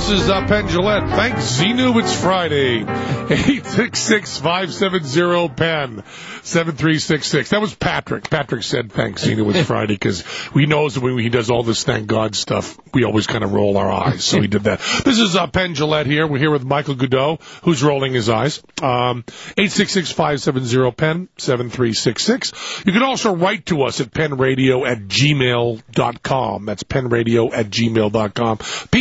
This is Penn Jillette. Thanks, Xenu. It's Friday. 866-570-PEN. 7366. That was Patrick. Patrick said, thanks, Xenu. It's Friday, because he knows that when he does all this thank God stuff, we always kind of roll our eyes. So he did that. This is Penn Jillette here. We're here with Michael Godot, who's rolling his eyes. 866-570-PEN. 7366. You can also write to us at penradio@gmail.com. That's penradio@gmail.com.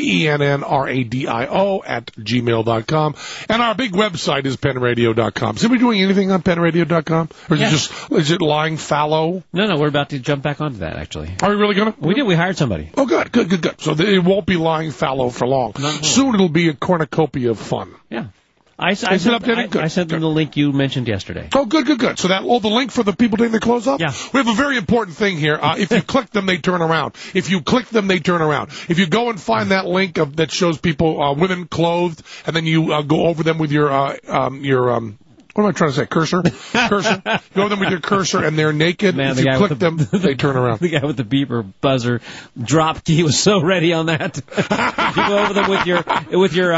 PENNRADIO@gmail.com. And our big website is penradio.com. Is we doing anything on penradio.com? Or is it lying fallow? No, we're about to jump back onto that, actually. Are we really going to? We did. We hired somebody. Oh, good. So it won't be lying fallow for long. Soon it'll be a cornucopia of fun. Yeah. I sent them the link you mentioned yesterday. Oh, good. So the link for the people taking their clothes off? Yeah. We have a very important thing here. If you click them, they turn around. If you click them, they turn around. If you go and find that link that shows people, women clothed, and then you go over them with your what am I trying to say? Cursor? Go over them with your cursor, and they're naked. Man, if you click them, they turn around. The guy with the beeper buzzer drop key was so ready on that. You go over them with your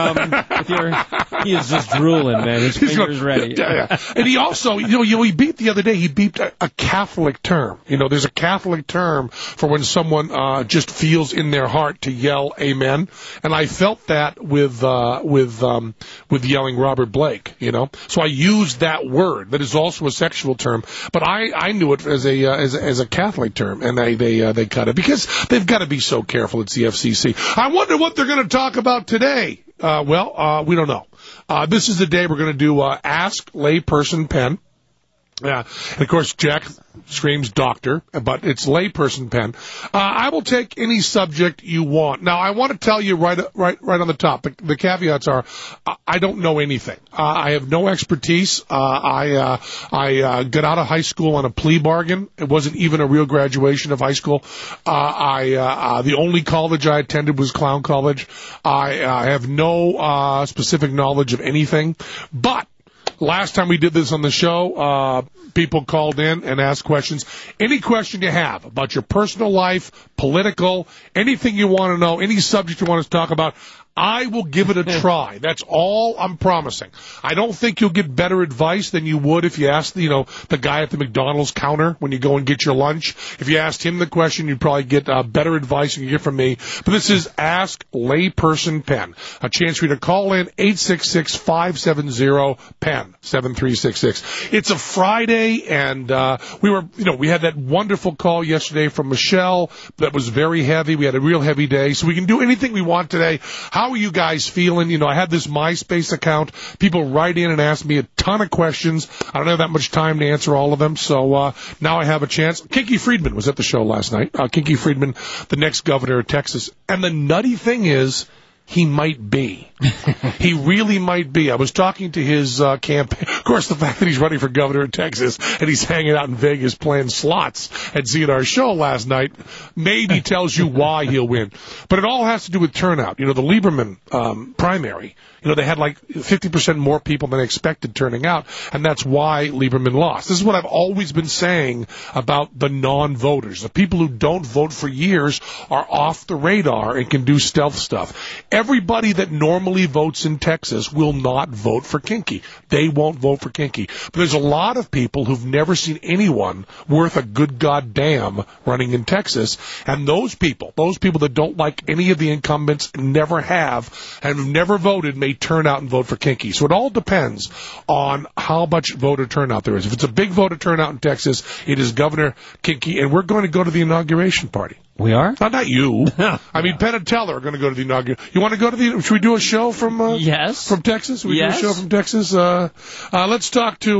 he is just drooling, man. His finger's ready. Yeah. And he also, he beat the other day. He beeped a Catholic term. There's a Catholic term for when someone just feels in their heart to yell "Amen." And I felt that with yelling Robert Blake. So I used that word that is also a sexual term, but I knew it as a Catholic term, and they cut it because they've got to be so careful. It's the FCC. I wonder what they're going to talk about today. We don't know. This is the day we're going to do Ask Layperson Penn. Yeah, and of course Jack screams doctor, but it's layperson Penn. I will take any subject you want. Now, I want to tell you right on the top. The caveats are, I don't know anything. I have no expertise. I got out of high school on a plea bargain. It wasn't even a real graduation of high school. The only college I attended was Clown College. I have no specific knowledge of anything, but last time we did this on the show, people called in and asked questions. Any question you have about your personal life, political, anything you want to know, any subject you want us to talk about, I will give it a try. That's all I'm promising. I don't think you'll get better advice than you would if you asked, the guy at the McDonald's counter when you go and get your lunch. If you asked him the question, you'd probably get better advice than you get from me. But this is Ask Layperson Penn. A chance for you to call in 866-570-PEN, 7366. It's a Friday, and we had that wonderful call yesterday from Michelle that was very heavy. We had a real heavy day, so we can do anything we want today. How are you guys feeling? I had this MySpace account. People write in and ask me a ton of questions. I don't have that much time to answer all of them, so now I have a chance. Kinky Friedman was at the show last night. Kinky Friedman, the next governor of Texas. And the nutty thing is, he might be. He really might be. I was talking to his campaign. Of course, the fact that he's running for governor of Texas and he's hanging out in Vegas playing slots and seeing our show last night maybe tells you why he'll win. But it all has to do with turnout. The Lieberman primary, they had like 50% more people than expected turning out, and that's why Lieberman lost. This is what I've always been saying about the non-voters. The people who don't vote for years are off the radar and can do stealth stuff. Everybody that normally votes in Texas will not vote for Kinky. They won't vote for Kinky. But there's a lot of people who've never seen anyone worth a good goddamn running in Texas, and those people that don't like any of the incumbents, never have, and have never voted, may turn out and vote for Kinky. So it all depends on how much voter turnout there is. If it's a big voter turnout in Texas, it is Governor Kinky, and we're going to go to the inauguration party. We are? Not you. I mean, Penn and Teller are going to go to the inauguration. You want to go to should we do a show from, yes. From Texas? We do a show from Texas? Let's talk to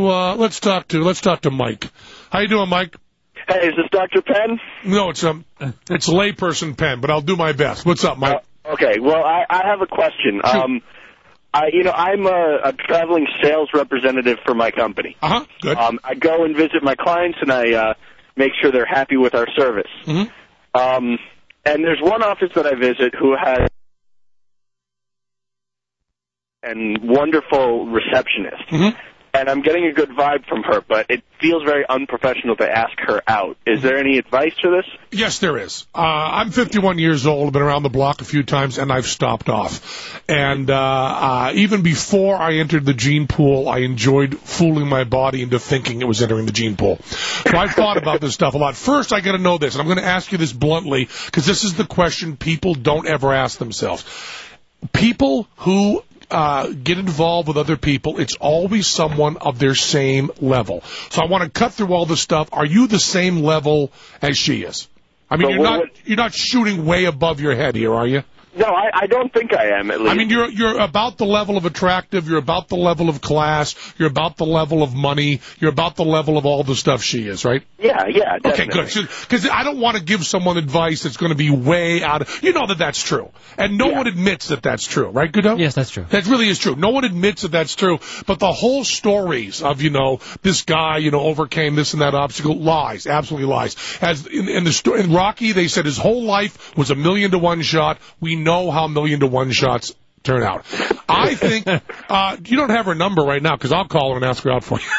Mike. How you doing, Mike? Hey, is this Dr. Penn? No, it's layperson Penn, but I'll do my best. What's up, Mike? Okay, well, I have a question. Shoot. I'm a traveling sales representative for my company. Good. I go and visit my clients, and I make sure they're happy with our service. Mm-hmm. And there's one office that I visit who has a wonderful receptionist. Mm-hmm. and I'm getting a good vibe from her, but it feels very unprofessional to ask her out. Is there any advice for this? Yes, there is. I'm 51 years old, I've been around the block a few times, and I've stopped off. And even before I entered the gene pool, I enjoyed fooling my body into thinking it was entering the gene pool. So I've thought about this stuff a lot. First, I got to know this, and I'm going to ask you this bluntly, because this is the question people don't ever ask themselves. People who get involved with other people, it's always someone of their same level. So I want to cut through all this stuff. Are you the same level as she is? I mean, you're not shooting way above your head here, are you? No, I don't think I am, at least. I mean, you're about the level of attractive, you're about the level of class, you're about the level of money, you're about the level of all the stuff she is, right? Yeah, definitely. Okay, good. Because I don't want to give someone advice that's going to be way out of... You know that's true. And no one admits that that's true, right, Godot? Yes, that's true. That really is true. No one admits that that's true. But the whole stories of, this guy, overcame this and that obstacle, lies, absolutely lies. As in Rocky, they said his whole life was 1,000,000-to-1 shot. We know how 1,000,000-to-1 shots turn out. I think you don't have her number right now, because I'll call her and ask her out for you.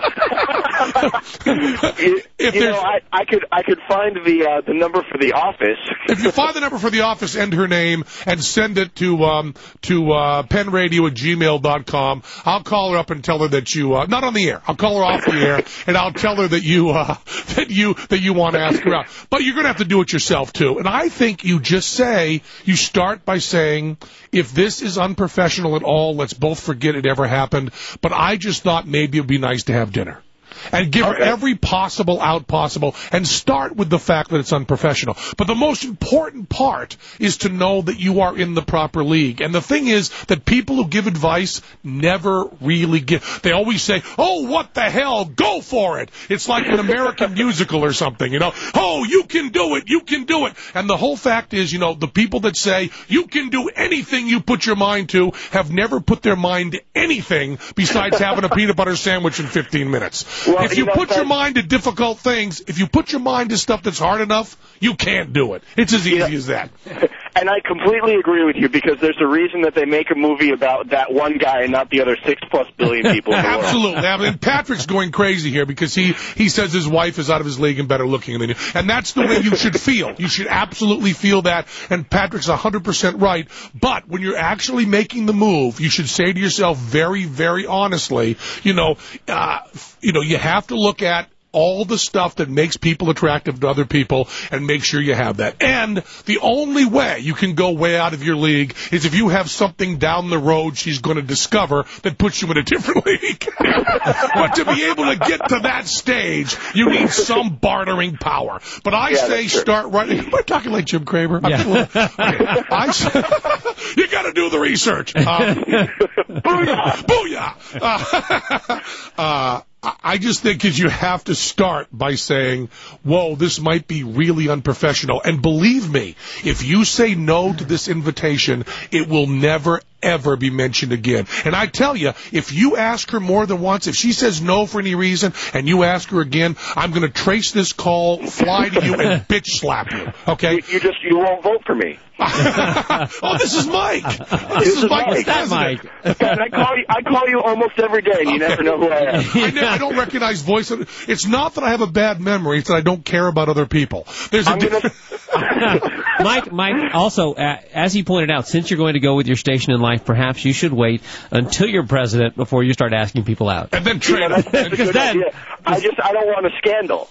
I could find the number for the office. If you find the number for the office and her name and send it to penradio@gmail.com, I'll call her up and tell her that you not on the air. I'll call her off the air and I'll tell her that you want to ask her out. But you're going to have to do it yourself too. And I think you start by saying, if this is unprofessional at all, let's both forget it ever happened. But I just thought maybe it would be nice to have dinner. And give her every possible out possible, and start with the fact that it's unprofessional. But the most important part is to know that you are in the proper league. And the thing is that people who give advice never really give. They always say, oh, what the hell, go for it. It's like an American musical or something, Oh, you can do it, you can do it. And the whole fact is, the people that say, you can do anything you put your mind to, have never put their mind to anything besides having a peanut butter sandwich in 15 minutes. Well, if you put your mind to difficult things, if you put your mind to stuff that's hard enough, you can't do it. It's as easy as that. And I completely agree with you, because there's a reason that they make a movie about that one guy and not the other 6+ billion people in the world. Absolutely. And Patrick's going crazy here because he says his wife is out of his league and better looking than you. And that's the way you should feel. You should absolutely feel that. And Patrick's 100% right. But when you're actually making the move, you should say to yourself very, very honestly, you have to look at all the stuff that makes people attractive to other people and make sure you have that. And the only way you can go way out of your league is if you have something down the road she's going to discover that puts you in a different league. But to be able to get to that stage, you need some bartering power. But I say start right... Am I talking like Jim Cramer? Yeah. You got to do the research. Booyah! Booyah! I just think you have to start by saying, whoa, this might be really unprofessional. And believe me, if you say no to this invitation, it will never, ever be mentioned again. And I tell you, if you ask her more than once, if she says no for any reason, and you ask her again, I'm going to trace this call, fly to you, and bitch slap you. Okay? You won't vote for me. Oh, this is Mike. This is Mike. That's Mike. And I call you almost every day, and you never know who I am. I don't recognize voice. It's not that I have a bad memory. It's that I don't care about other people. Mike, also, as he pointed out, since you're going to go with your station in life, perhaps you should wait until you're president before you start asking people out. And then train them. Because then... I don't want a scandal.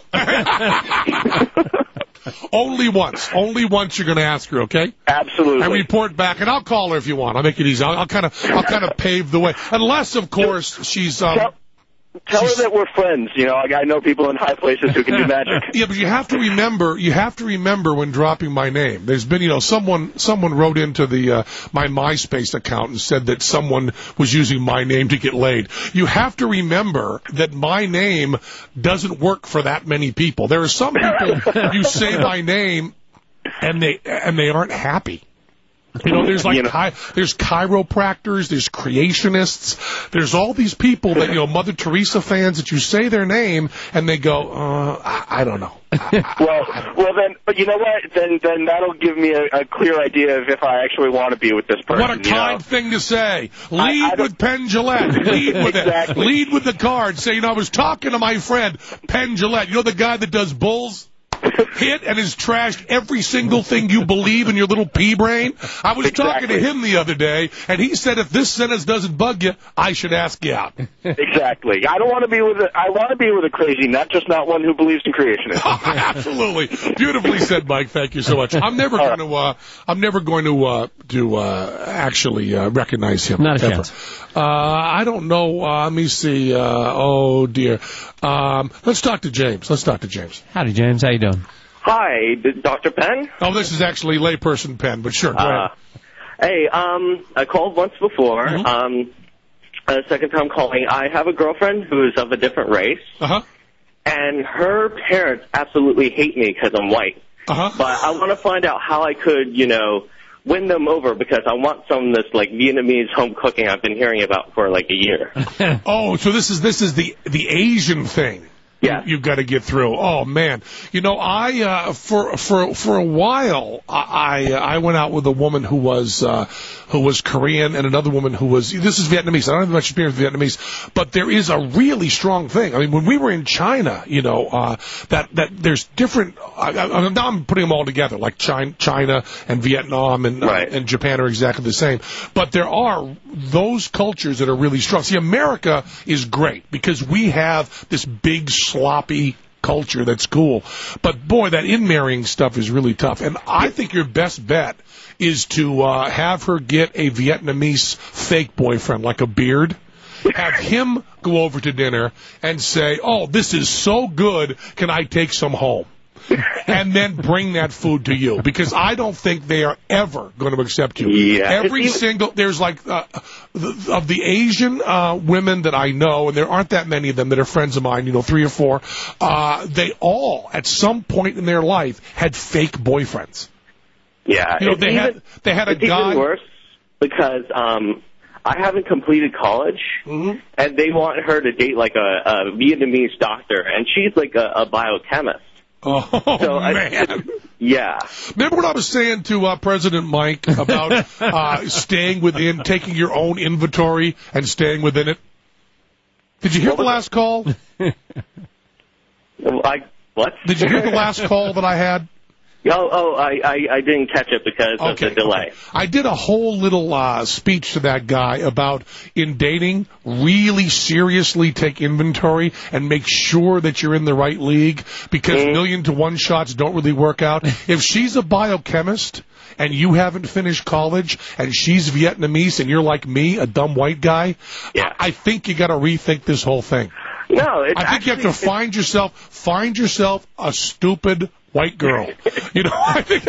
Only once you're going to ask her, okay? Absolutely. And report back, and I'll call her if you want. I'll make it easy. I'll kind of pave the way, unless, of course, she's. Tell her that we're friends. I know people in high places who can do magic. Yeah, but you have to remember when dropping my name. There's been, someone wrote into my MySpace account and said that someone was using my name to get laid. You have to remember that my name doesn't work for that many people. There are some people you say my name and they aren't happy. There's there's chiropractors, there's creationists, there's all these people that, Mother Teresa fans that you say their name and they go, I don't know. Well, then, but you know what? Then that'll give me a clear idea of if I actually want to be with this person. What a kind thing to say. Lead with Penn Jillette. Lead with exactly. it. Lead with the card. Say, I was talking to my friend, Penn Jillette. You know the guy that does bulls? Hit and has trashed every single thing you believe in your little pea brain. I was talking to him the other day, and he said if this sentence doesn't bug you, I should ask you out. Exactly. I don't want to be with I want to be with a crazy nut, just not one who believes in creationism. Absolutely, beautifully said, Mike. Thank you so much. I'm never going to actually recognize him. Not a ever. chance. I don't know. Let me see. Oh dear. Let's talk to James. Howdy, James. How you doing? Hi, Dr. Penn? Oh, this is actually layperson Penn, but sure, go ahead. Hey, I called once before. Second time calling. I have a girlfriend who is of a different race. And her parents absolutely hate me because I'm white. But I want to find out how I could, win them over because I want some of this Vietnamese home cooking I've been hearing about for a year. Oh, so this is the Asian thing. Yeah, you've got to get through. Oh man, I for a while I went out with a woman who was Korean and another woman who was this is Vietnamese. I don't have much experience with Vietnamese, but there is a really strong thing. I mean, when we were in China, that there's different. Now I'm putting them all together, like China and Vietnam and Japan are exactly the same. But there are those cultures that are really strong. See, America is great because we have this big sloppy culture that's cool. But, boy, that in-marrying stuff is really tough. And I think your best bet is to have her get a Vietnamese fake boyfriend, like a beard. Have him go over to dinner and say, oh, this is so good, can I take some home? And then bring that food to you, because I don't think they are ever going to accept you. Yeah. There's of the Asian women that I know, and there aren't that many of them that are friends of mine, 3 or 4, they all, at some point in their life, had fake boyfriends. Yeah. They had a guy. Even worse because I haven't completed college, and they want her to date a Vietnamese doctor, and she's a biochemist. Oh, so man. Yeah. Remember what I was saying to President Mike about taking your own inventory and staying within it? Did you hear the last call? What? Did you hear the last call that I had? I didn't catch it because of the delay. Okay. I did a whole little speech to that guy about, in dating, really seriously take inventory and make sure that you're in the right league, because 1,000,000-to-1 shots don't really work out. If she's a biochemist and you haven't finished college and she's Vietnamese and you're like me, a dumb white guy, I think you got to rethink this whole thing. No, I think you have to find yourself a stupid white girl. I think.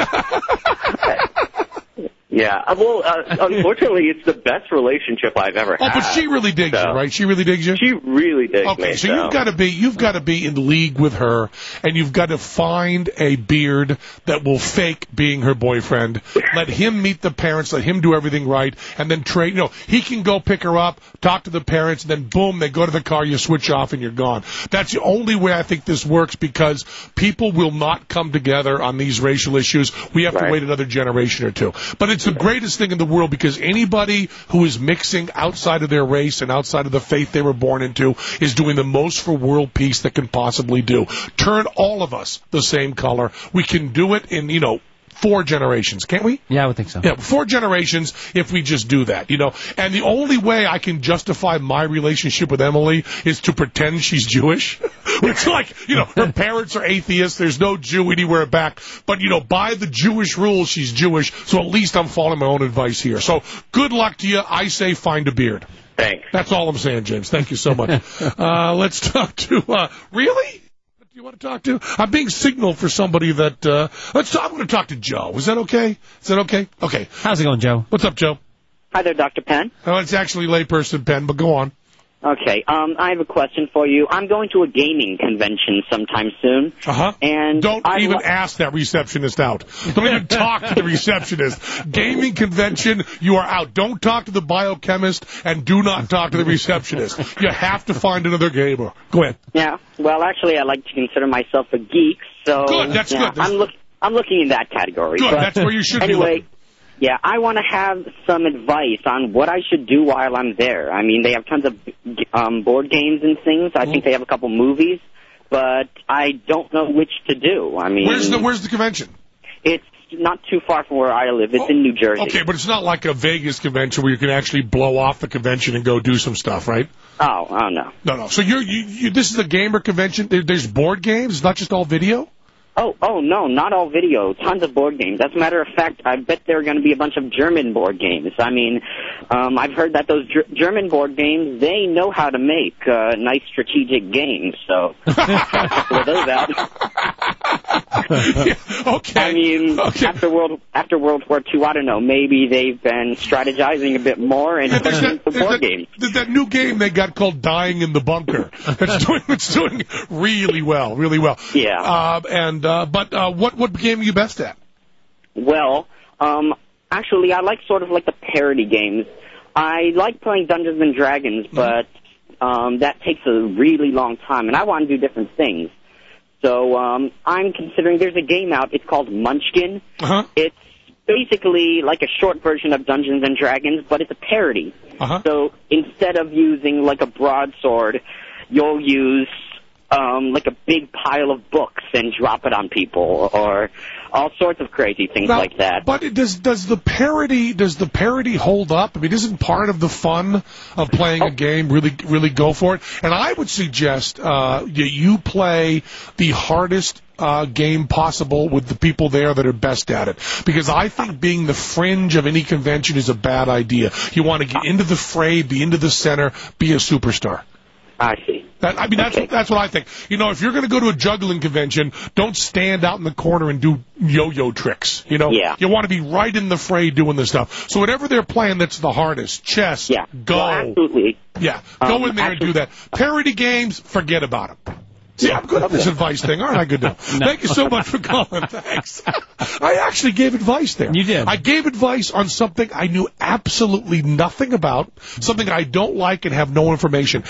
Yeah, well, unfortunately, it's the best relationship I've ever had. Oh, but she really digs you, right? She really digs you? She really digs me. Okay, so you've got to be in league with her, and you've got to find a beard that will fake being her boyfriend. Let him meet the parents, let him do everything right, and then trade. He can go pick her up, talk to the parents, and then boom, they go to the car, you switch off, and you're gone. That's the only way I think this works, because people will not come together on these racial issues. We have to wait another generation or two. But it's the greatest thing in the world, because anybody who is mixing outside of their race and outside of the faith they were born into is doing the most for world peace that can possibly do. Turn all of us the same color. We can do it in, 4 generations, can't we? Yeah, I would think so. Yeah, 4 generations if we just do that, And the only way I can justify my relationship with Emily is to pretend she's Jewish. It's like, her parents are atheists. There's no Jew anywhere back. But, by the Jewish rules, she's Jewish. So at least I'm following my own advice here. So good luck to you. I say find a beard. Thanks. That's all I'm saying, James. Thank you so much. Let's talk to, really? You want to talk to? I'm being signaled for somebody that, I'm going to talk to Joe. Is that okay? Okay. How's it going, Joe? What's up, Joe? Hi there, Dr. Penn. Oh, it's actually layperson Penn, but go on. Okay, I have a question for you. I'm going to a gaming convention sometime soon. And don't even ask that receptionist out. Don't even talk to the receptionist. Gaming convention, you are out. Don't talk to the biochemist, and do not talk to the receptionist. You have to find another gamer. Go ahead. Yeah, well, actually, I like to consider myself a geek, So good. That's good. I'm looking in that category. Good. But that's where you should be anyway, looking. Yeah, I want to have some advice on what I should do while I'm there. I mean, they have tons of board games and things. I think they have a couple movies, but I don't know which to do. I mean, where's the convention? It's not too far from where I live. It's in New Jersey. Okay, but it's not like a Vegas convention where you can actually blow off the convention and go do some stuff, right? Oh no. No. So this is a gamer convention. There's board games. It's not just all video. Oh, no, not all video. Tons of board games. As a matter of fact, I bet there are going to be a bunch of German board games. I mean, I've heard that those German board games, they know how to make nice strategic games. So, for those out. Yeah, okay. I mean, after World War II, I don't know, maybe they've been strategizing a bit more and putting some board games. There's that new game they got called Dying in the Bunker. It's doing really well, really well. Yeah. But what game are you best at? Well, actually, I like sort of like the parody games. I like playing Dungeons and Dragons, but that takes a really long time, and I want to do different things. So I'm considering there's a game out. It's called Munchkin. Uh-huh. It's basically like a short version of Dungeons and Dragons, but it's a parody. Uh-huh. So instead of using like a broadsword, you'll use like a big pile of books and drop it on people, or all sorts of crazy things like that. But does the parody hold up? I mean, isn't part of the fun of playing a game really go for it? And I would suggest you play the hardest game possible with the people there that are best at it, because I think being the fringe of any convention is a bad idea. You want to get into the fray, be into the center, be a superstar. I see. That's what I think. You know, if you're going to go to a juggling convention, don't stand out in the corner and do yo-yo tricks. You know, you want to be right in the fray doing this stuff. So whatever they're playing that's the hardest, chess, go. Well, absolutely. Yeah, go in there and do that. Parody games, forget about them. See, I'm good at this advice thing, aren't I? Good to know. Thank you so much for calling. Thanks. I actually gave advice there. You did. I gave advice on something I knew absolutely nothing about, something I don't like and have no information.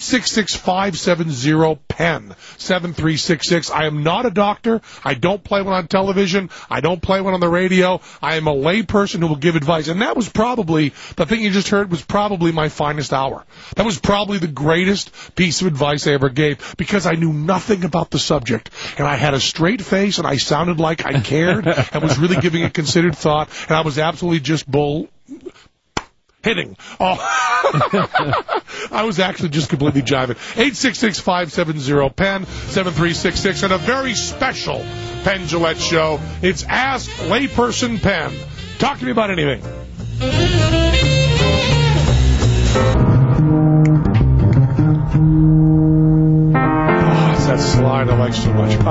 866-570-PEN, 7366. I am not a doctor. I don't play one on television. I don't play one on the radio. I am a lay person who will give advice. And that was probably, the thing you just heard was probably my finest hour. That was probably the greatest piece of advice I ever gave, because I knew nothing about the subject, and I had a straight face, and I sounded like I cared and was really giving it considered thought, and I was absolutely just hitting. Oh. I was actually just completely jiving. 866-570-PEN, 7366, and a very special Penn Jillette show. It's Ask Layperson Penn. Talk to me about anything. That slide I like so much.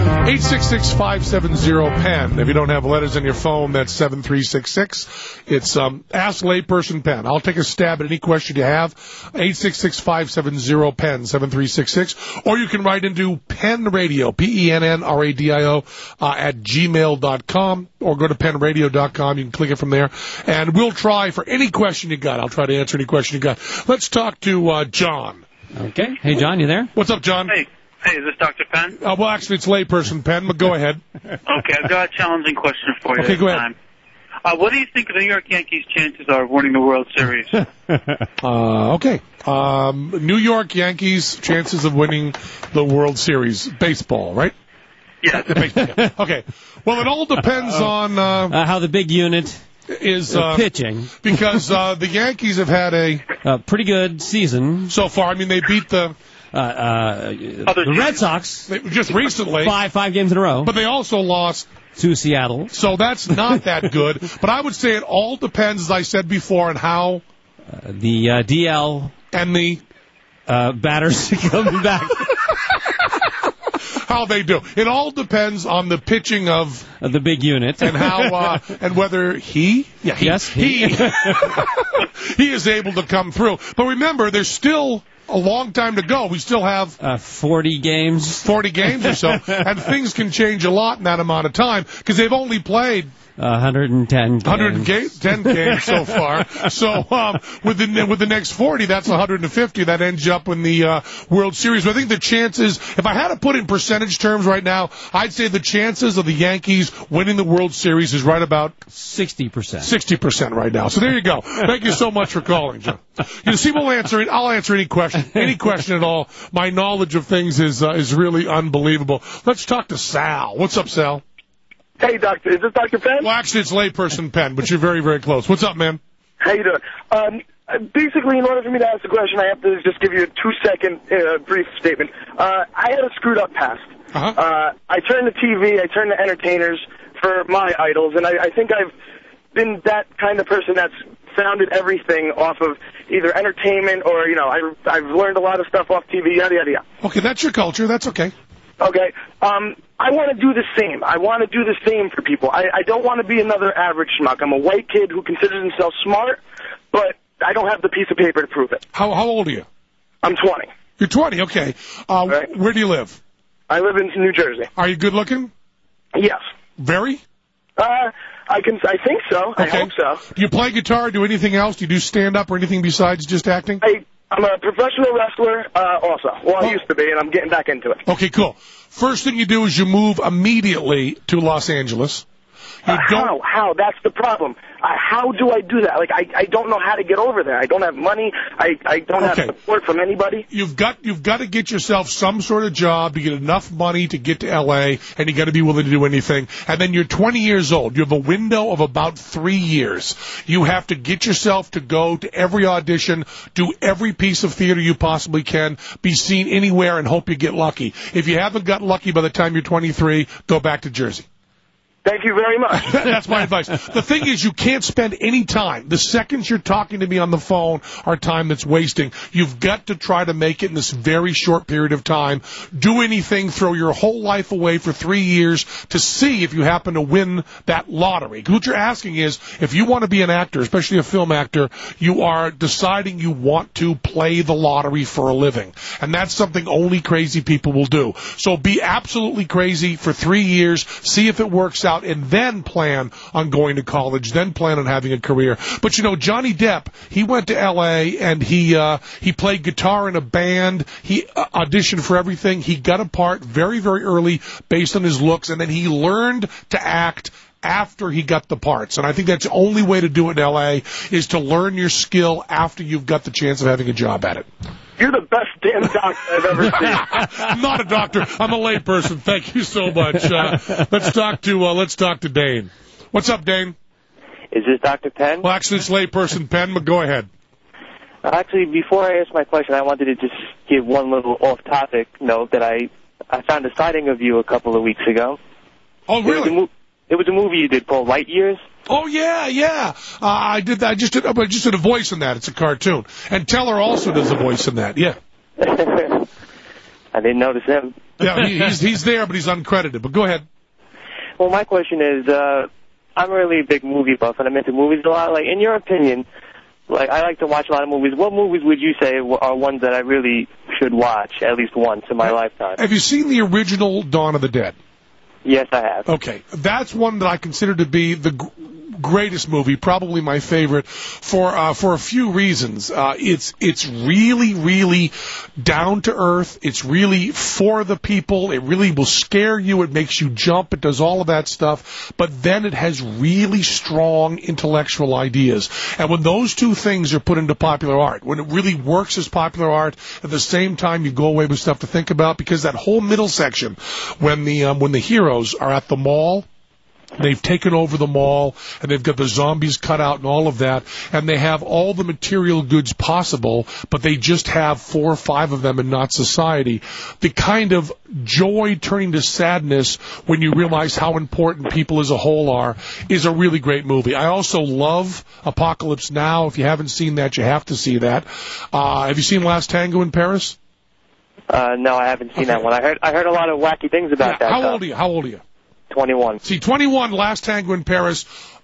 866-570-PEN. If you don't have letters in your phone, that's 7366. It's Ask Layperson Penn. I'll take a stab at any question you have. 866-570-PEN, 7366. Or you can write into Penn Radio, PENNRADIO, at gmail.com, or go to PennRadio.com. You can click it from there. And we'll try for any question you got. I'll try to answer any question you got. Let's talk to John. Okay. Hey, John, you there? What's up, John? Hey, is this Dr. Penn? Well, actually, it's Layperson Penn, but go ahead. Okay, I've got a challenging question for you. Okay, go ahead. What do you think the New York Yankees' chances are of winning the World Series? Okay. New York Yankees' chances of winning the World Series. Baseball, right? Yeah. Baseball. Okay. Well, it all depends on how the big unit is pitching, because the Yankees have had a pretty good season so far. I mean, they beat the Red Sox just recently, five games in a row, but they also lost to Seattle. So that's not that good. But I would say it all depends, as I said before, on how the DL and the batters coming back. How they do. It all depends on the pitching of the big unit and how and whether he is able to come through. But remember, there's still a long time to go. We still have 40 games or so, and things can change a lot in that amount of time because they've only played 110 games. 110 games so far. So with the next 40, that's 150. That ends you up in the World Series. But I think the chances, if I had to put it in percentage terms right now, I'd say the chances of the Yankees winning the World Series is right about 60%. 60% right now. So there you go. Thank you so much for calling, John. You see, I'll answer any question at all. My knowledge of things is really unbelievable. Let's talk to Sal. What's up, Sal? Hey, Doctor. Is this Dr. Penn? Well, actually, it's layperson Penn, but you're very, very close. What's up, man? How you doing? Basically, in order for me to ask the question, I have to just give you a 2-second brief statement. I had a screwed-up past. I turned to TV, I turned to entertainers for my idols, and I think I've been that kind of person that's founded everything off of either entertainment or, I've learned a lot of stuff off TV, yada, yada, yada. Okay, that's your culture. That's okay. Okay. I want to do the same. I want to do the same for people. I don't want to be another average schmuck. I'm a white kid who considers himself smart, but I don't have the piece of paper to prove it. How old are you? I'm 20. You're 20, okay. Right. Where do you live? I live in New Jersey. Are you good looking? Yes. Very? I think so. Okay. I hope so. Do you play guitar, do anything else? Do you do stand-up or anything besides just acting? I'm a professional wrestler also. Well, I used to be, and I'm getting back into it. Okay, cool. First thing you do is you move immediately to Los Angeles. How? That's the problem. How do I do that? Like, I don't know how to get over there. I don't have money. I don't have support from anybody. You've got to get yourself some sort of job to get enough money to get to L.A., and you got to be willing to do anything. And then you're 20 years old. You have a window of about 3 years. You have to get yourself to go to every audition, do every piece of theater you possibly can, be seen anywhere, and hope you get lucky. If you haven't got lucky by the time you're 23, go back to Jersey. Thank you very much. That's my advice. The thing is, you can't spend any time. The seconds you're talking to me on the phone are time that's wasting. You've got to try to make it in this very short period of time. Do anything, throw your whole life away for 3 years to see if you happen to win that lottery. What you're asking is, if you want to be an actor, especially a film actor, you are deciding you want to play the lottery for a living. And that's something only crazy people will do. So be absolutely crazy for 3 years, see if it works out, and then plan on going to college, then plan on having a career. But Johnny Depp, he went to L.A. and he played guitar in a band. He auditioned for everything. He got a part very, very early based on his looks, and then he learned to act after he got the parts. And I think that's the only way to do it in L.A. is to learn your skill after you've got the chance of having a job at it. You're the best damn doctor I've ever seen. I'm not a doctor. I'm a layperson. Thank you so much. Let's talk to Dane. What's up, Dane? Is this Dr. Penn? Well, actually, it's layperson Penn, but go ahead. Actually, before I ask my question, I wanted to just give one little off-topic note that I found a sighting of you a couple of weeks ago. Oh, really? It was a movie you did called Light Years. Oh, yeah. I did that. I just did a voice in that. It's a cartoon. And Teller also does a voice in that, yeah. I didn't notice him. Yeah, he's there, but he's uncredited. But go ahead. Well, my question is, I'm really a big movie buff, and I'm into movies a lot. Like, in your opinion, I like to watch a lot of movies. What movies would you say are ones that I really should watch at least once in my lifetime? Have you seen the original Dawn of the Dead? Yes, I have. Okay. That's one that I consider to be the greatest movie, probably my favorite, for a few reasons. It's really, really down to earth. It's really for the people. It really will scare you. It makes you jump. It does all of that stuff. But then it has really strong intellectual ideas. And when those two things are put into popular art, when it really works as popular art, at the same time you go away with stuff to think about, because that whole middle section, when the heroes are at the mall, they've taken over the mall, and they've got the zombies cut out and all of that, and they have all the material goods possible, but they just have 4 or 5 of them and not society. The kind of joy turning to sadness when you realize how important people as a whole are is a really great movie. I also love Apocalypse Now. If you haven't seen that, you have to see that. Have you seen Last Tango in Paris? No, I haven't seen that one. I heard a lot of wacky things about that. How old are you? 21. See, 21, Last Tango in Paris.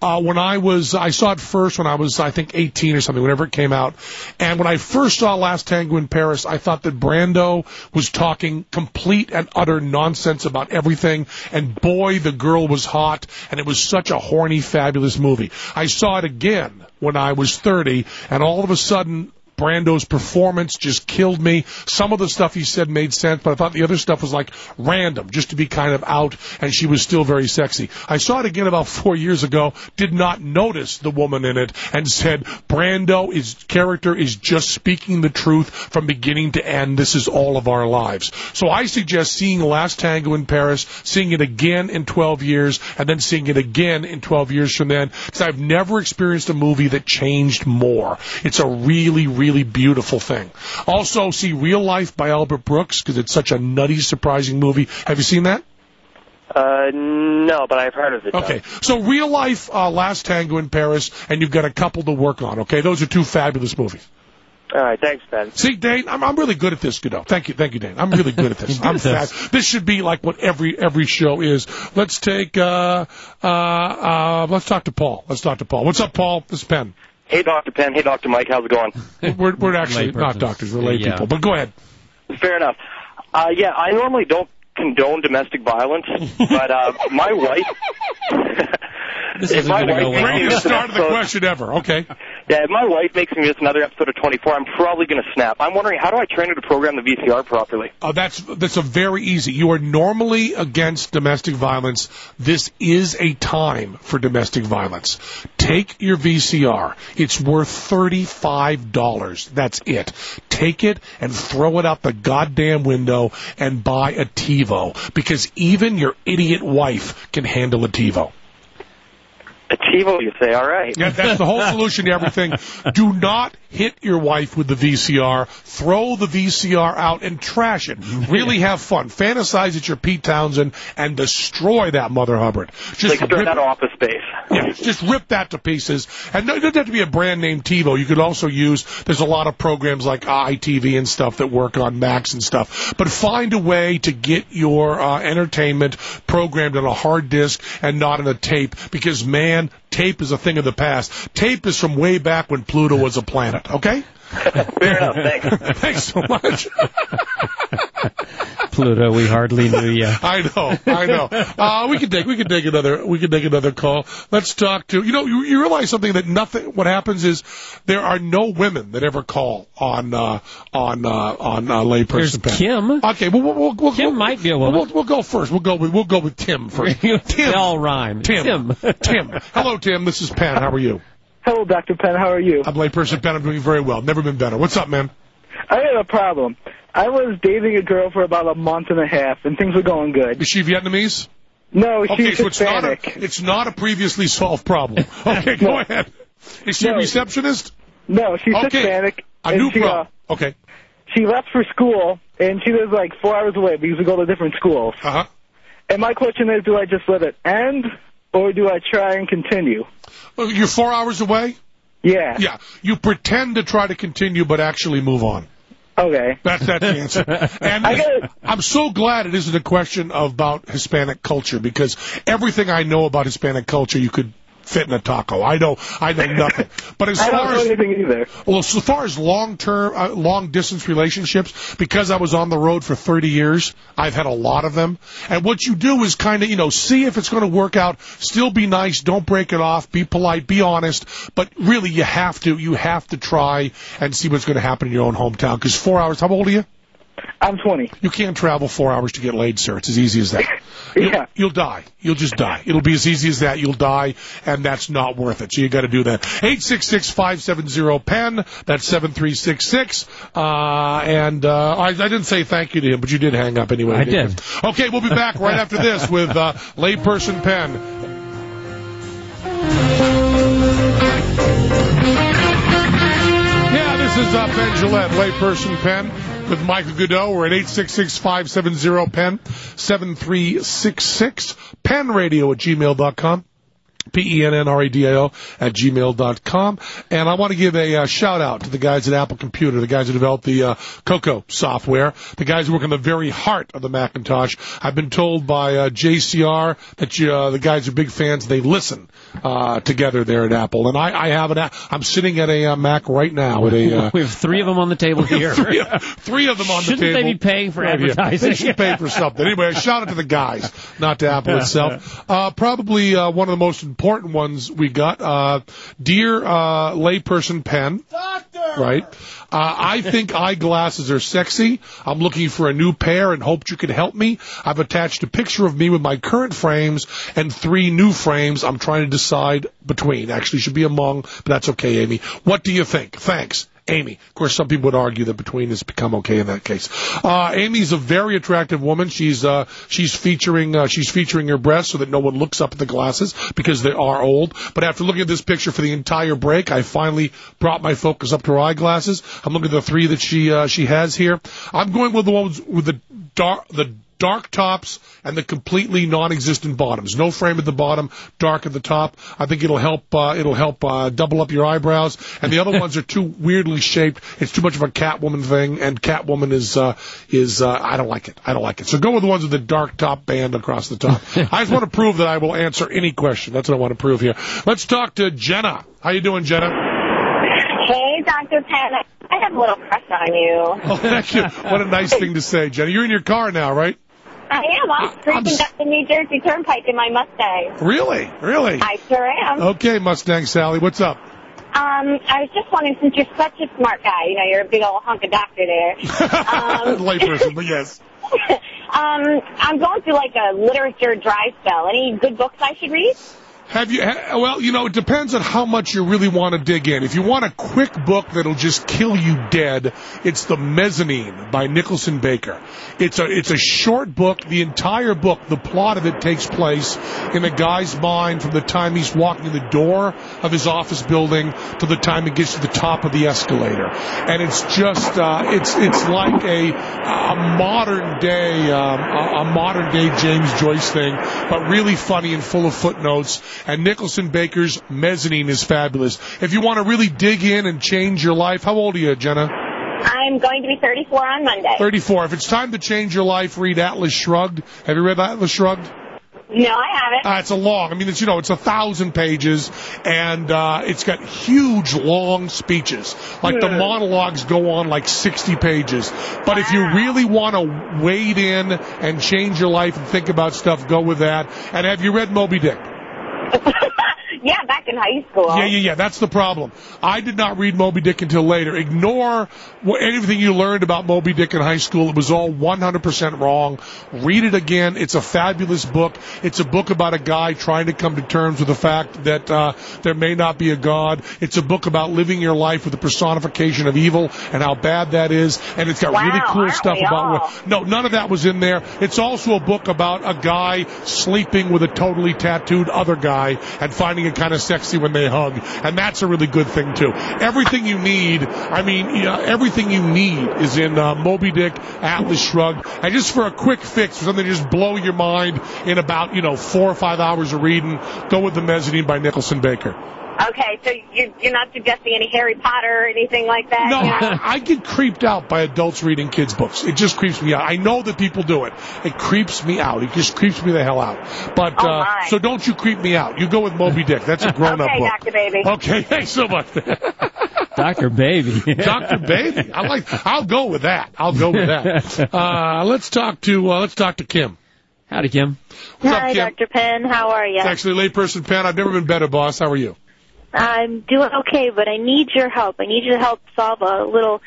I saw it first when I was, I think, 18 or something, whenever it came out. And when I first saw Last Tango in Paris, I thought that Brando was talking complete and utter nonsense about everything. And boy, the girl was hot. And it was such a horny, fabulous movie. I saw it again when I was 30, and all of a sudden, Brando's performance just killed me. Some of the stuff he said made sense, but I thought the other stuff was like random, just to be kind of out, and she was still very sexy. I saw it again about 4 years ago, did not notice the woman in it, and said, Brando's character is just speaking the truth from beginning to end. This is all of our lives. So I suggest seeing Last Tango in Paris, seeing it again in 12 years, and then seeing it again in 12 years from then, because I've never experienced a movie that changed more. It's a really, really beautiful thing. Also, see Real Life by Albert Brooks, because it's such a nutty, surprising movie. Have you seen that? No, but I've heard of it. Okay, so Real Life, Last Tango in Paris, and you've got a couple to work on, okay? Those are two fabulous movies. All right, thanks, Ben. See, Dane, I'm really good at this, Godot. Thank you, Dane. I'm really good at this. This should be like what every show is. Let's take, let's talk to Paul. What's up, Paul? This is Penn. Hey, Dr. Penn. Hey, Dr. Mike. How's it going? We're actually not doctors. We're lay people. But go ahead. Fair enough. Yeah, I normally don't condone domestic violence, but my wife... This is my wife greatest start of the question ever. Okay. Yeah, if my wife makes me miss another episode of 24, I'm probably going to snap. I'm wondering, how do I train her to program the VCR properly? That's a very easy. You are normally against domestic violence. This is a time for domestic violence. Take your VCR. It's worth $35. That's it. Take it and throw it out the goddamn window and buy a TiVo, because even your idiot wife can handle a TiVo. A TiVo, you say? All right. Yeah, that's the whole solution to everything. Do not hit your wife with the VCR. Throw the VCR out and trash it. Really have fun. Fantasize that you're Pete Townsend and destroy that Mother Hubbard. Just like that Office Space. Yeah, just rip that to pieces. And it doesn't have to be a brand name TiVo. You could also there's a lot of programs like iTV and stuff that work on Macs and stuff. But find a way to get your entertainment programmed on a hard disk and not on a tape, because, man, tape is a thing of the past. Tape is from way back when Pluto was a planet, okay? Fair enough, thanks. Thanks so much. Pluto, we hardly knew you. I know. We can take another call. Let's talk to, you realize something, that what happens is there are no women that ever call on layperson. There's Kim. Okay, well, Kim might be a woman. We'll go first. We'll go with Tim first. Tim. They all rhyme. Tim. Hello, Tim. This is Penn. How are you? Hello, Dr. Penn. How are you? I'm layperson Penn. I'm doing very well. Never been better. What's up, man? I had a problem. I was dating a girl for about a month and a half, and things were going good. Is she Vietnamese? No, she's Hispanic. It's not a previously solved problem. Okay, go ahead. Is she a receptionist? No, she's Hispanic. A new problem. Okay. She left for school, and she lives like 4 hours away because we go to different schools. Uh-huh. And my question is, do I just let it end, or do I try and continue? You're 4 hours away? Yeah. Yeah. You pretend to try to continue, but actually move on. Okay. That's the answer. And I'm so glad it isn't a question about Hispanic culture, because everything I know about Hispanic culture you could fit in a taco. I know nothing. But as far as anything either. Well, so far as long-term, long-distance relationships, because I was on the road for 30 years, I've had a lot of them. And what you do is kind of, see if it's going to work out. Still be nice. Don't break it off. Be polite. Be honest. But really, you have to try and see what's going to happen in your own hometown. Because 4 hours. How old are you? I'm 20. You can't travel 4 hours to get laid, sir. It's as easy as that. Yeah. You'll die. You'll just die. It'll be as easy as that. You'll die, and that's not worth it. So you got to do that. 866-570-PEN. That's 7366. I didn't say thank you to him, but you did hang up anyway. I did. Okay, we'll be back right after this with layperson Penn. Yeah, this is Ben Gillette, layperson Penn, with Michael Godot. We're at 866-570-PEN, 7366, penradio@gmail.com. PENNRADIO @gmail.com. And I want to give a shout out to the guys at Apple Computer, the guys who developed the Cocoa software, the guys who work in the very heart of the Macintosh. I've been told by JCR that the guys are big fans. They listen together there at Apple. And I have I'm sitting at a Mac right now. With a, we have 3 of them on the table here. three of them on the table. Shouldn't they be paying for advertising? They should pay for something. Anyway, a shout out to the guys, not to Apple itself. Probably one of the most important ones we got. Dear layperson Penn. Doctor! Right? I think eyeglasses are sexy. I'm looking for a new pair and hoped you could help me. I've attached a picture of me with my current frames and 3 new frames I'm trying to decide between. Actually, should be among, but that's okay, Amy. What do you think? Thanks. Amy. Of course, some people would argue that between has become okay in that case. Amy's a very attractive woman. She's featuring her breasts so that no one looks up at the glasses because they are old. But after looking at this picture for the entire break, I finally brought my focus up to her eyeglasses. I'm looking at the 3 that she has here. I'm going with the ones with the dark tops and the completely non-existent bottoms. No frame at the bottom, dark at the top. I think it'll help double up your eyebrows. And the other ones are too weirdly shaped. It's too much of a Catwoman thing, and Catwoman is I don't like it. I don't like it. So go with the ones with the dark top band across the top. I just want to prove that I will answer any question. That's what I want to prove here. Let's talk to Jenna. How you doing, Jenna? Hey, Dr. Penn. I have a little crush on you. Oh, thank you. What a nice thing to say, Jenna. You're in your car now, right? I am. I'm cruising up the New Jersey Turnpike in my Mustang. Really? Really? I sure am. Okay, Mustang Sally, what's up? I was just wondering, since you're such a smart guy, you're a big old hunk of doctor there. Layperson, but yes. I'm going through like a literature dry spell. Any good books I should read? Well, it depends on how much you really want to dig in. If you want a quick book that'll just kill you dead, it's The Mezzanine by Nicholson Baker. It's a short book. The entire book, the plot of it takes place in a guy's mind from the time he's walking in the door of his office building to the time he gets to the top of the escalator. And it's just, it's like a modern day James Joyce thing, but really funny and full of footnotes. And Nicholson Baker's Mezzanine is fabulous. If you want to really dig in and change your life, how old are you, Jenna? I'm going to be 34 on Monday. 34. If it's time to change your life, read Atlas Shrugged. Have you read Atlas Shrugged? No, I haven't. It's a long. It's 1,000 pages, and it's got huge, long speeches. Like the monologues go on like 60 pages. But if you really want to wade in and change your life and think about stuff, go with that. And have you read Moby Dick? Yeah, back in high school. Yeah, that's the problem. I did not read Moby Dick until later. Ignore anything you learned about Moby Dick in high school. It was all 100% wrong. Read it again. It's a fabulous book. It's a book about a guy trying to come to terms with the fact that there may not be a God. It's a book about living your life with the personification of evil and how bad that is. And it's got really cool stuff about... No, none of that was in there. It's also a book about a guy sleeping with a totally tattooed other guy and finding it kind of sexy when they hug, and that's a really good thing too. Everything you need, everything you need is in Moby Dick, Atlas Shrugged, and just for a quick fix, for something to just blow your mind in about 4 or 5 hours of reading, go with The Mezzanine by Nicholson Baker. Okay, so you're not suggesting any Harry Potter or anything like that? No, I get creeped out by adults reading kids' books. It just creeps me out. I know that people do it. It creeps me out. It just creeps me the hell out. But so don't you creep me out. You go with Moby Dick. That's a grown-up book. Dr. Baby. Okay, thanks so much. Dr. Baby. Dr. Baby. I'll go with that. Let's talk to Kim. Howdy, Kim. What's Hi, up, Kim? Dr. Penn. How are you? It's actually layperson Penn. I've never been better, boss. How are you? I'm doing okay, but I need your help. I need you to help solve a little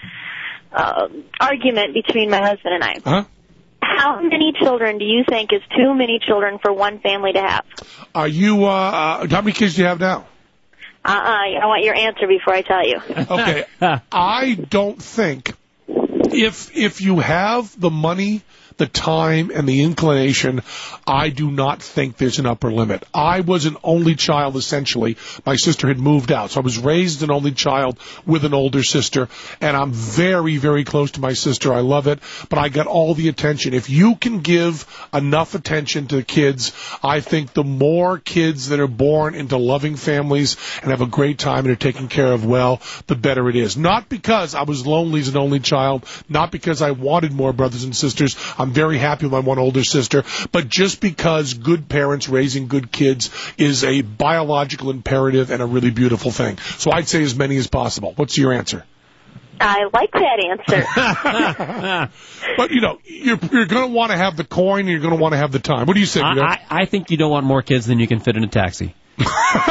argument between my husband and I. Huh? How many children do you think is too many children for one family to have? Are you, how many kids do you have now? I want your answer before I tell you. Okay. I don't think if you have the money the time and the inclination, I do not think there's an upper limit. I was an only child, essentially. My sister had moved out, so I was raised an only child with an older sister, and I'm very, very close to my sister. I love it, but I got all the attention. If you can give enough attention to the kids, I think the more kids that are born into loving families and have a great time and are taken care of well, the better it is. Not because I was lonely as an only child, not because I wanted more brothers and sisters. I'm very happy with my one older sister, but just because good parents raising good kids is a biological imperative and a really beautiful thing. So I'd say as many as possible. What's your answer? I like that answer. But, you're going to want to have the coin and you're going to want to have the time. What do you say? I think you don't want more kids than you can fit in a taxi. Then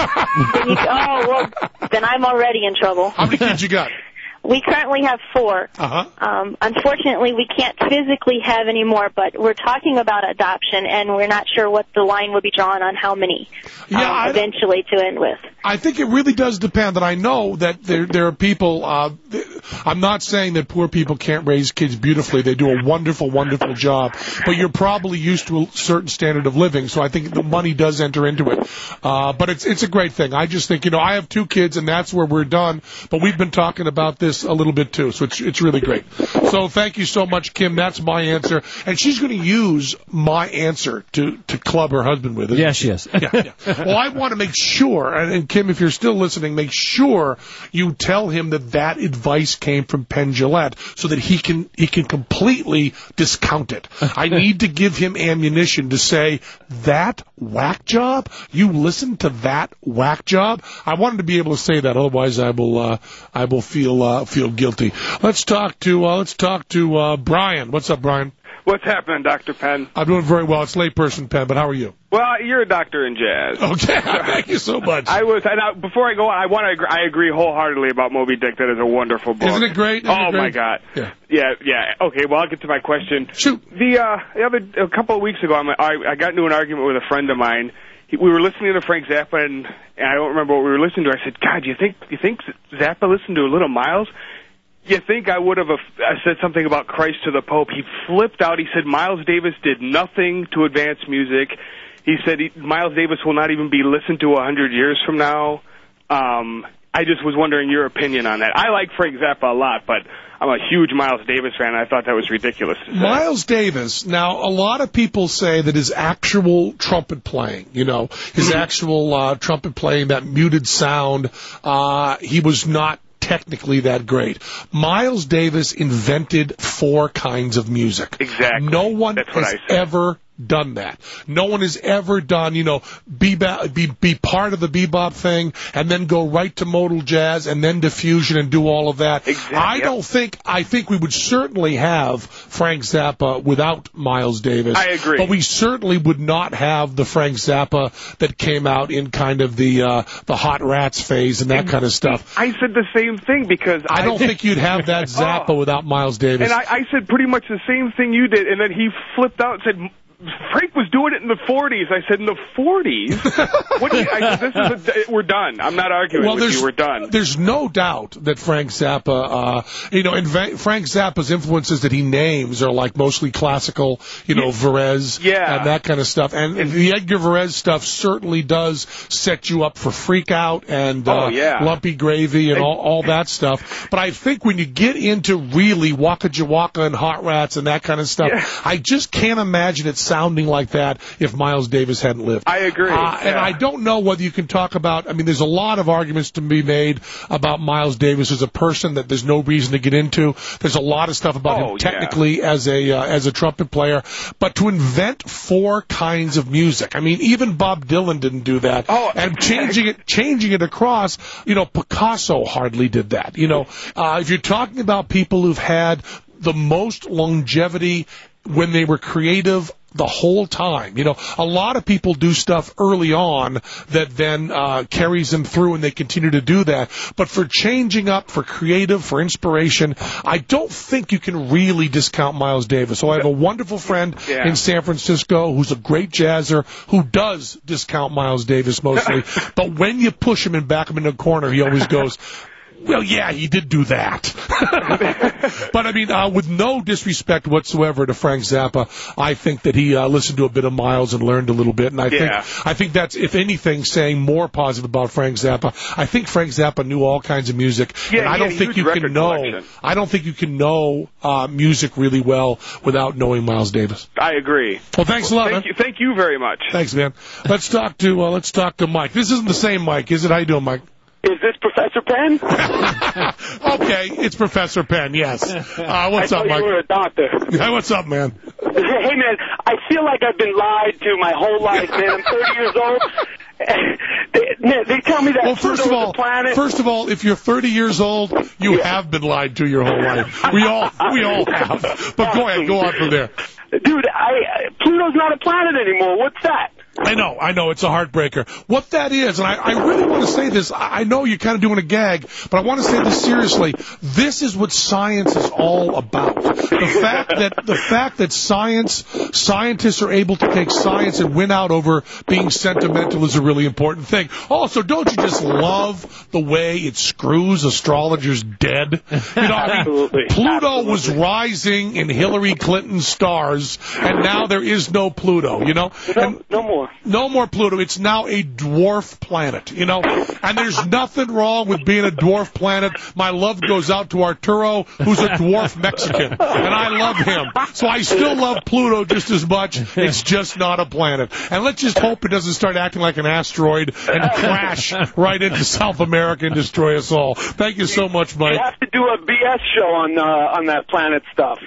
I'm already in trouble. How many kids you got? We currently have 4. Unfortunately, we can't physically have any more, but we're talking about adoption, and we're not sure what the line will be drawn on how many eventually to end with. I think it really does depend, and I know that there are people, I'm not saying that poor people can't raise kids beautifully. They do a wonderful, wonderful job, but you're probably used to a certain standard of living, so I think the money does enter into it. But it's a great thing. I just think, I have 2 kids, and that's where we're done, but we've been talking about this a little bit too, so it's really great. So thank you so much, Kim. That's my answer, and she's going to use my answer to club her husband with it. Yeah, she is. Yeah. Well, I want to make sure, and Kim, if you're still listening, make sure you tell him that advice came from Penn Jillette so that he can completely discount it. I need to give him ammunition to say, that whack job? You listen to that whack job? I want him to be able to say that, otherwise I will feel guilty. Let's talk to Brian. What's up, Brian? What's happening, Dr. Penn? I'm doing very well. It's layperson Penn, but how are you? Well, you're a doctor in jazz. Okay, thank you so much. Before I go on, I agree wholeheartily about Moby Dick. That is a wonderful book. Isn't it great? My God. Yeah. Okay, well, I'll get to my question. Shoot. A couple of weeks ago, I got into an argument with a friend of mine. We were listening to Frank Zappa, and I don't remember what we were listening to. I said, God, do you think Zappa listened to a Little Miles? You think I would have said something about Christ to the Pope? He flipped out. He said Miles Davis did nothing to advance music. He said Miles Davis will not even be listened to 100 years from now. I just was wondering your opinion on that. I like Frank Zappa a lot, but I'm a huge Miles Davis fan, and I thought that was ridiculous to say. Miles Davis, now, a lot of people say that his actual trumpet playing, his actual trumpet playing, that muted sound, he was not technically that great. Miles Davis invented 4 kinds of music. Exactly. No one has ever done that. No one has ever done, be part of the bebop thing and then go right to modal jazz and then to fusion and do all of that. Exactly. I think we would certainly have Frank Zappa without Miles Davis. I agree. But we certainly would not have the Frank Zappa that came out in kind of the Hot Rats phase and that kind of stuff. I said the same thing because I don't think you'd have that Zappa without Miles Davis. And I said pretty much the same thing you did, and then he flipped out and said, Frank was doing it in the 40s. I said, in the 40s? We're done. I'm not arguing with you. We're done. There's no doubt that Frank Zappa, and Frank Zappa's influences that he names are like mostly classical, Varese and that kind of stuff. And the Edgar Varese stuff certainly does set you up for Freak Out and Lumpy Gravy and all that stuff. But I think when you get into really Waka Jawaka and Hot Rats and that kind of stuff, I just can't imagine it sounding like that if Miles Davis hadn't lived. I agree. And I don't know whether you can talk about, there's a lot of arguments to be made about Miles Davis as a person that there's no reason to get into. There's a lot of stuff about him technically as a trumpet player. But to invent 4 kinds of music, even Bob Dylan didn't do that. And changing it across, Picasso hardly did that. If you're talking about people who've had the most longevity when they were creative the whole time. A lot of people do stuff early on that then carries them through and they continue to do that. But for changing up, for creative, for inspiration, I don't think you can really discount Miles Davis. So I have a wonderful friend in San Francisco who's a great jazzer who does discount Miles Davis mostly. But when you push him and back him in a corner, he always goes, Well, yeah, he did do that. But, I mean, with no disrespect whatsoever to Frank Zappa, I think that he listened to a bit of Miles and learned a little bit. And I think that's, if anything, saying more positive about Frank Zappa. I think Frank Zappa knew all kinds of music. Yeah, and I don't think you can know. I don't think you can know music really well without knowing Miles Davis. I agree. Well, thanks a lot, man. Thank you very much. Thanks, man. Let's talk to Mike. This isn't the same Mike, is it? How you doing, Mike? Is this Professor Penn? Okay, it's Professor Penn, yes. What's up, Mike? You were a doctor. Hey, what's up, man? Hey, man, I feel like I've been lied to my whole life, man. I'm 30 years old. They tell me that Pluto's a planet. First of all, if you're 30 years old, you have been lied to your whole life. We all have. But go ahead, go on from there. Dude, Pluto's not a planet anymore. What's that? I know, it's a heartbreaker. What that is, and I really want to say this, I know you're kind of doing a gag, but I want to say this seriously. This is what science is all about. The fact that scientists are able to take science and win out over being sentimental is a really important thing. Also, don't you just love the way it screws astrologers dead? Absolutely. Pluto was rising in Hillary Clinton's stars, and now there is no Pluto, No more. No more Pluto. It's now a dwarf planet, And there's nothing wrong with being a dwarf planet. My love goes out to Arturo, who's a dwarf Mexican, and I love him. So I still love Pluto just as much. It's just not a planet. And let's just hope it doesn't start acting like an asteroid and crash right into South America and destroy us all. Thank you so much, Mike. You have to do a BS show on that planet stuff.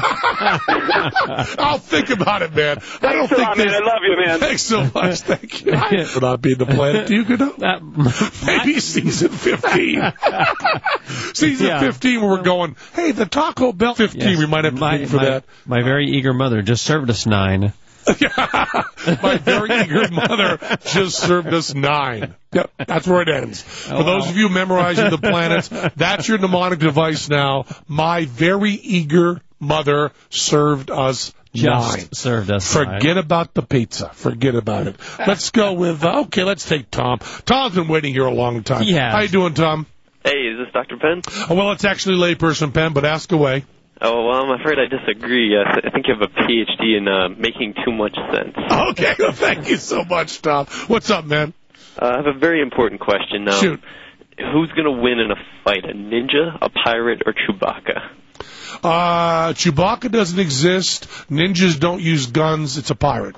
I'll think about it, man. Thanks a lot, man. I love you, man. Thanks so much. Thank you. For not being the planet. Do you know? Maybe season 15. Season 15 where we're going, hey, the Taco Bell 15, we might have to pay for that. My very eager mother just served us 9. My very eager mother just served us 9. Yep, that's where it ends. For those of you memorizing the planets, that's your mnemonic device now. My very eager mother served us 9. Served us. Forget about the pizza. Forget about it. Let's go with, let's take Tom. Tom's been waiting here a long time. Yeah. How you doing, Tom? Hey, is this Dr. Penn? Well, it's actually layperson Penn, but ask away. Oh, well, I'm afraid I disagree. I think you have a PhD in making too much sense. Okay, well, thank you so much, Tom. What's up, man? I have a very important question now. Shoot. Who's going to win in a fight, a ninja, a pirate, or Chewbacca? Chewbacca doesn't exist. Ninjas don't use guns. It's a pirate.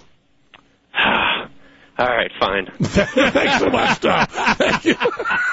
All right, fine. Thanks so much, Tom. Thank you.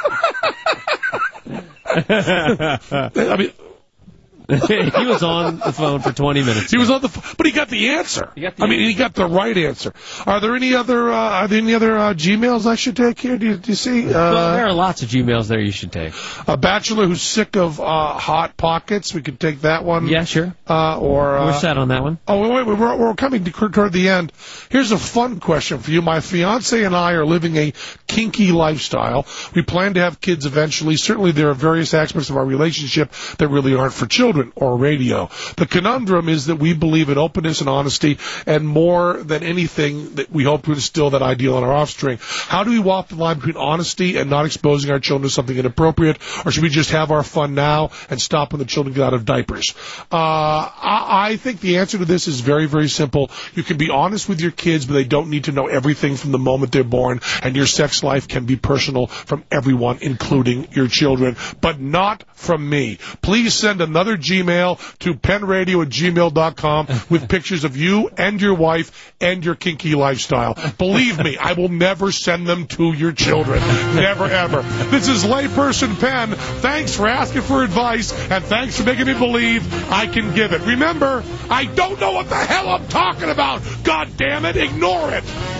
I mean... He was on the phone for 20 minutes. He was on the phone, but he got the answer. He got the right answer. Are there any other Gmails I should take here? Do you see? Well, there are lots of Gmails there you should take. A bachelor who's sick of hot pockets. We could take that one. Yeah, sure. We're set on that one. Oh, wait, we're coming toward the end. Here's a fun question for you. My fiance and I are living a kinky lifestyle. We plan to have kids eventually. Certainly, there are various aspects of our relationship that really aren't for children or radio. The conundrum is that we believe in openness and honesty, and more than anything that we hope to instill that ideal in our offspring. How do we walk the line between honesty and not exposing our children to something inappropriate, or should we just have our fun now and stop when the children get out of diapers? I think the answer to this is very, very simple. You can be honest with your kids, but they don't need to know everything from the moment they're born, and your sex life can be personal from everyone, including your children, but not from me. Please send another Gmail to penradio@gmail.com with pictures of you and your wife and your kinky lifestyle. Believe me, I will never send them to your children. Never, ever. This is Layperson Penn. Thanks for asking for advice, and thanks for making me believe I can give it. Remember, I don't know what the hell I'm talking about. God damn it, ignore it.